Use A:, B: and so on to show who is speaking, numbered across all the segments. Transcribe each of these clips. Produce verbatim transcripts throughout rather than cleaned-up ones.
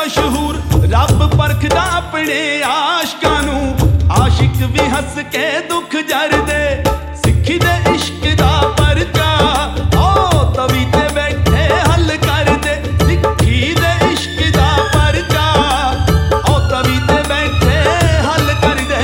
A: मशहूर रब परखदा अपने आशकां नूं आशिक भी हस के दुख जरदे सिक्खी दे इश्क दा परचा ओ तवी ते बैठे हल कर दे सिक्खी दे इश्क दा परचा ओ तवी ते बैठे हल कर दे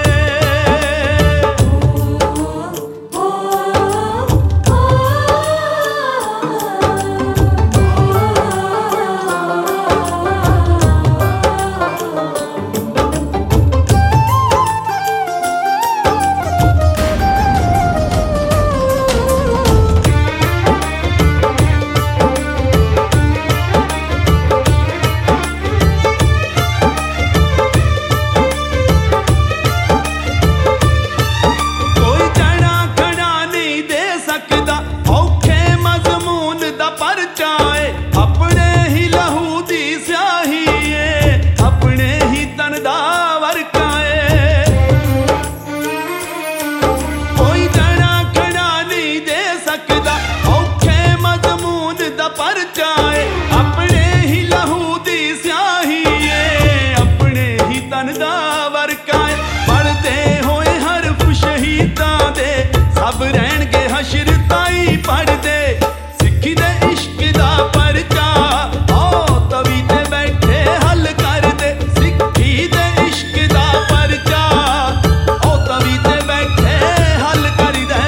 A: सब रहणगे हशर ताई पढ़दे सिक्खी दे इश्क दा परचा ओ तवी ते बैठे हल कर दे सिक्खी दे इश्क दा परचा ओ तवी ते बैठे हल कर दे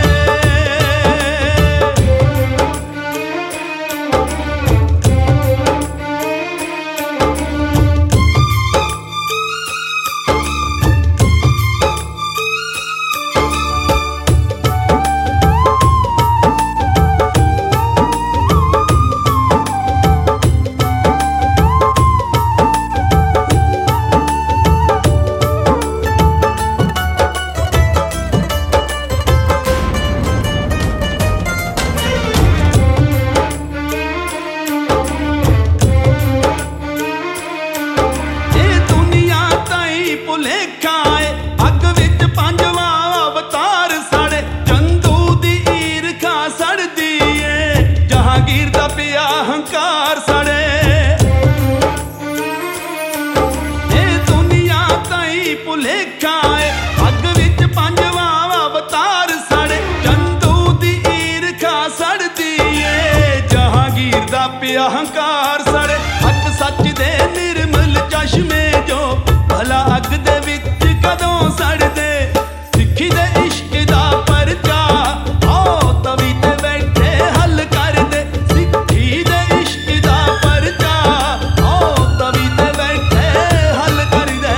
A: अहंकार सड़े हक सच दे निर्मल चश्मे जो भला अग दे विच कदों सड़दे सिक्खी दे इश्क दा परचा ओ तवी ते बैठे हल कर दे सिक्खी दे इश्क दा परचा ओ तवी ते बैठे हल कर दे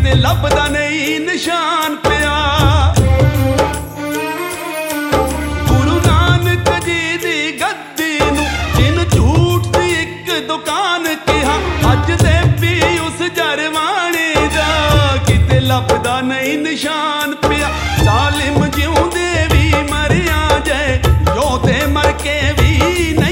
A: ਕਿਤੇ ਲੱਭਦਾ ਨਹੀਂ ਨਿਸ਼ਾਨ ਪਿਆ। ਗੁਰੂ ਨਾਨਕ ਜੀ ਦੀ ਗੱਦੀ ਨੂੰ ਜਿਹਨੂੰ ਝੂਠ ਦੀ ਇੱਕ ਦੁਕਾਨ ਕਿਹਾ, ਅੱਜ ਦੇ ਵੀ ਉਸ ਜਰਵਾਣੇ ਦਾ ਕਿਤੇ ਲੱਭਦਾ ਨਹੀਂ ਨਿਸ਼ਾਨ ਪਿਆ। ਜ਼ਾਲਿਮ ਜਿਉਂਦੇ ਵੀ ਮਰਿਆ ਜੇ, ਯੋਧੇ ਮਰ ਕੇ ਵੀ ਨਹੀਂ